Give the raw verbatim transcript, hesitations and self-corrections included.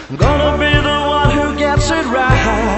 I'm gonna be the one who gets it right.